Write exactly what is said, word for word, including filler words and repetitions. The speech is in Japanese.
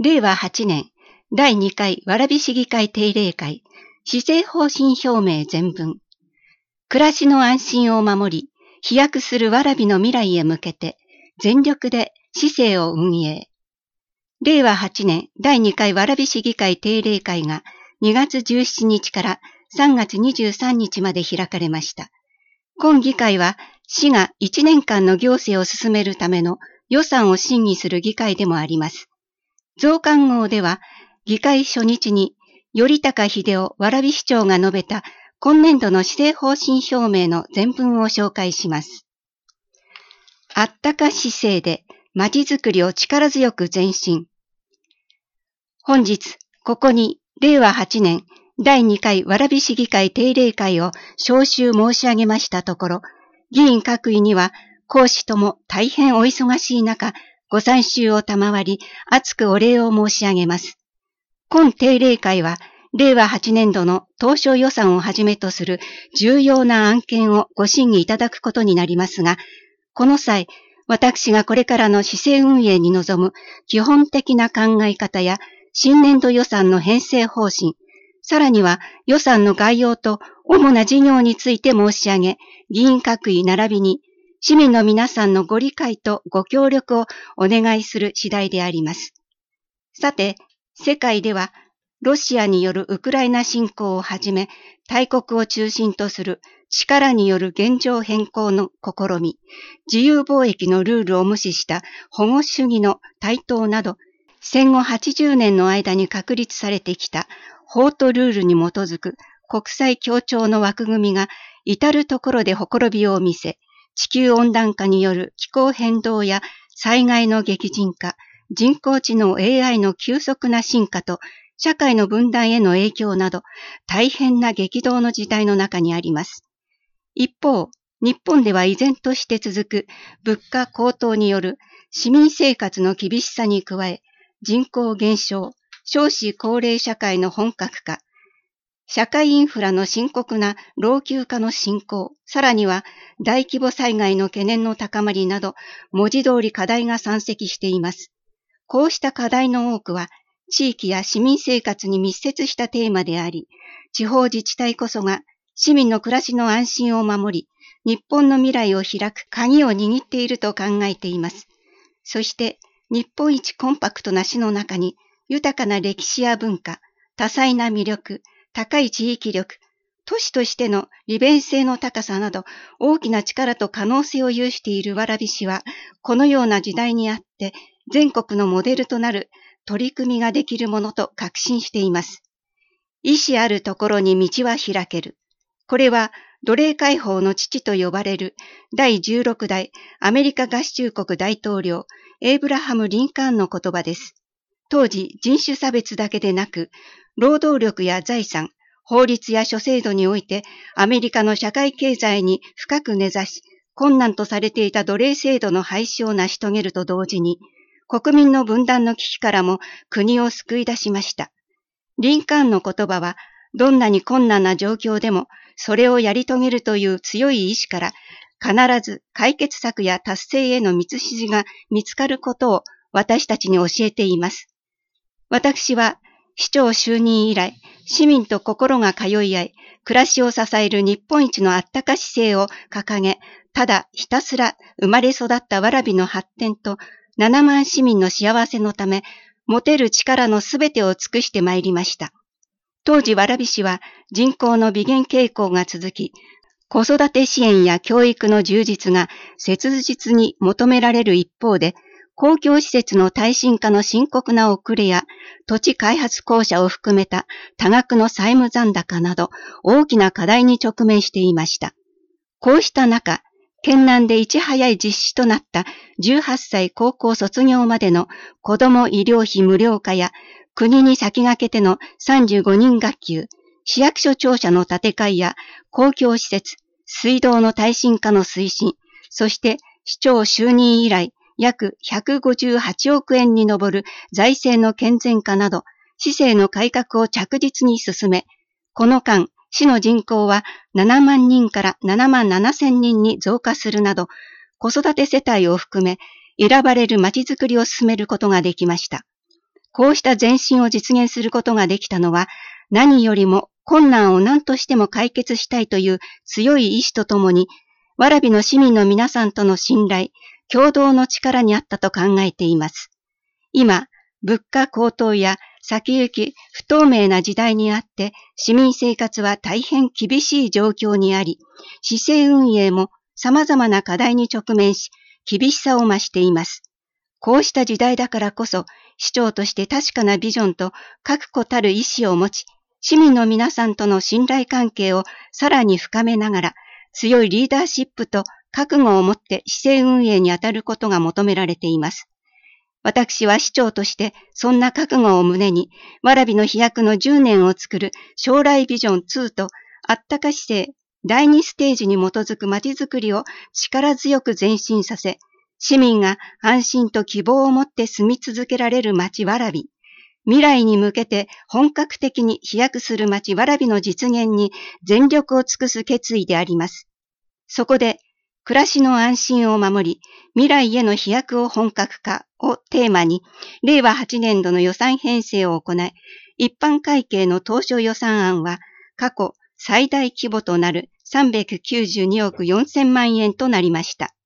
れいわはちねんだいにかい蕨市議会定例会施政方針表明全文。暮らしの安心を守り、飛躍する蕨の未来へ向けて全力で市政を運営。れいわはちねんだいにかい蕨市議会定例会がにがつじゅうしちにちからさんがつにじゅうさんにちまで開かれました。今議会は市がいちねんかんの行政を進めるための予算を審議する議会でもあります。増刊号では議会初日に頼高秀夫蕨市長が述べた今年度の施政方針表明の全文を紹介します。あったか市政でまちづくりを力強く前進。本日、ここにれいわはちねんだいにかい蕨市議会定例会を招集申し上げましたところ、議員各位には公私とも大変お忙しい中、ご参集を賜り、厚くお礼を申し上げます。今定例会は、れいわはちねんどの当初予算をはじめとする重要な案件をご審議いただくことになりますが、この際、私がこれからの市政運営に臨む基本的な考え方や新年度予算の編成方針、さらには予算の概要と主な事業について申し上げ、議員各位並びに市民の皆さんのご理解とご協力をお願いする次第であります。さて、世界ではロシアによるウクライナ侵攻をはじめ、大国を中心とする力による現状変更の試み、自由貿易のルールを無視した保護主義の台頭など、戦後はちじゅうねんの間に確立されてきた法とルールに基づく国際協調の枠組みが至るところでほころびを見せ、地球温暖化による気候変動や災害の激甚化、人工知能 エーアイ の急速な進化と社会の分断への影響など大変な激動の時代の中にあります。一方、日本では依然として続く物価高騰による市民生活の厳しさに加え、人口減少、少子高齢社会の本格化、社会インフラの深刻な老朽化の進行、さらには大規模災害の懸念の高まりなど、文字通り課題が山積しています。こうした課題の多くは、地域や市民生活に密接したテーマであり、地方自治体こそが市民の暮らしの安心を守り、日本の未来を開く鍵を握っていると考えています。そして、日本一コンパクトな市の中に、豊かな歴史や文化、多彩な魅力、高い地域力、都市としての利便性の高さなど、大きな力と可能性を有している蕨市は、このような時代にあって、全国のモデルとなる取り組みができるものと確信しています。意志あるところに道は開ける。これは奴隷解放の父と呼ばれるだいじゅうろくだいアメリカ合衆国大統領エイブラハム・リンカーンの言葉です。当時人種差別だけでなく、労働力や財産、法律や諸制度においてアメリカの社会経済に深く根ざし、困難とされていた奴隷制度の廃止を成し遂げると同時に、国民の分断の危機からも国を救い出しました。リンカーンの言葉は、どんなに困難な状況でも、それをやり遂げるという強い意志から、必ず解決策や達成への道筋が見つかることを私たちに教えています。私は、市長就任以来、市民と心が通い合い、暮らしを支える日本一のあったか市政を掲げ、ただひたすら生まれ育った蕨の発展と、ななまん市民の幸せのため、持てる力のすべてを尽くしてまいりました。当時蕨市は人口の微減傾向が続き、子育て支援や教育の充実が切実に求められる一方で、公共施設の耐震化の深刻な遅れや、土地開発公社を含めた多額の債務残高など大きな課題に直面していました。こうした中、県南でいち早い実施となったじゅうはっさい高校卒業までの子ども医療費無料化や国に先駆けてのさんじゅうごにん学級、市役所庁舎の建て替えや公共施設、水道の耐震化の推進、そして市長就任以来約ひゃくごじゅうはちおくえんに上る財政の健全化など市政の改革を着実に進め、この間、市の人口はななまんにんからななまんななせんにんに増加するなど、子育て世帯を含め選ばれるまちづくりを進めることができました。 こうした前進を実現することができたのは、何よりも困難を何としても解決したいという強い意志とともに、蕨の市民の皆さんとの信頼、共同の力にあったと考えています。今、物価高騰や先行き不透明な時代にあって、市民生活は大変厳しい状況にあり、市政運営も様々な課題に直面し、厳しさを増しています。こうした時代だからこそ、市長として確かなビジョンと確固たる意志を持ち、市民の皆さんとの信頼関係をさらに深めながら、強いリーダーシップと覚悟を持って市政運営に当たることが求められています。私は市長としてそんな覚悟を胸に、蕨の飛躍のじゅうねんを作る将来ビジョンツーとあったか市政だいにステージに基づくまちづくりを力強く前進させ、市民が安心と希望を持って住み続けられる町蕨、未来に向けて本格的に飛躍する町蕨の実現に全力を尽くす決意であります。そこで、暮らしの安心を守り、未来への飛躍を本格化をテーマに、れいわはちねんどの予算編成を行い、一般会計の当初予算案は過去最大規模となるさんびゃくきゅうじゅうにおくよんせんまんえんとなりました。